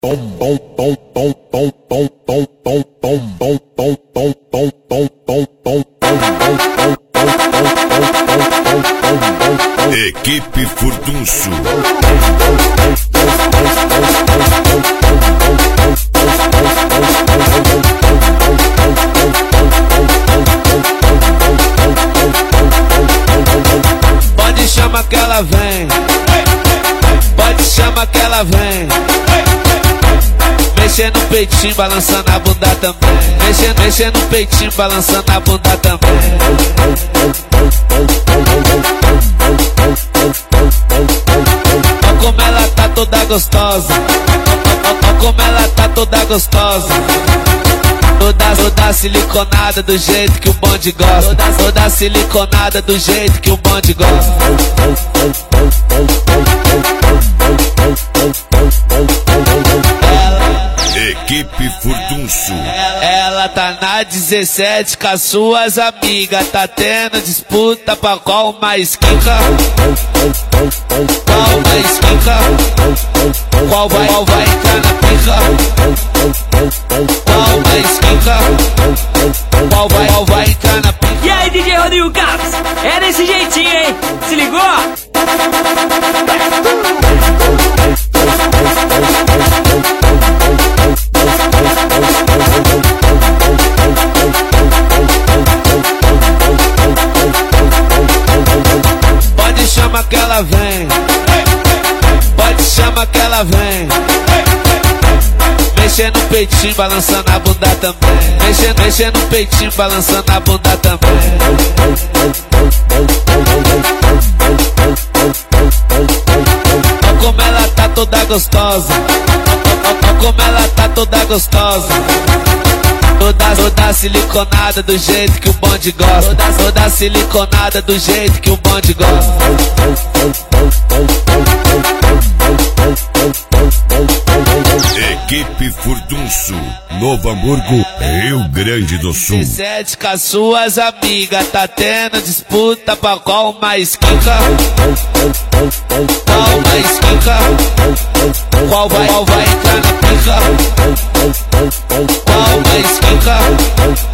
Equipe Furdunço. Pode chamar que ela vem, pode chamar que ela vem. Mexendo no peitinho, balançando a bunda também. Mexendo no peitinho, balançando a bunda também. Olha como ela tá toda gostosa. Olha como ela tá toda gostosa. Toda siliconada do jeito que o bonde gosta. Toda siliconada do jeito que o bonde gosta. Equipe Furdunço. Ela tá na 17 com as suas amigas. Tá tendo disputa pra qual mais quica. Qual mais quica. Qual vai entrar na pica. Qual mais quica. Qual vai entrar na pica. E aí, DJ Rodrigo Carlos? É desse jeitinho, hein? Se ligou? Pode chamar que ela vem, pode chamar que ela vem. Mexendo no peitinho, balançando a bunda também. Mexendo no peitinho, balançando a bunda também. Olha como ela tá toda gostosa. Olha como ela tá toda gostosa. Toda siliconada do jeito que o bonde gosta. Toda siliconada do jeito que o bonde gosta. Equipe Furdunço, Novo Hamburgo, Rio Grande do Sul. 17 com as suas amigas. Tá tendo disputa pra qual mais quica. Qual mais quica. Qual vai entrar na pica. Qual mais quica.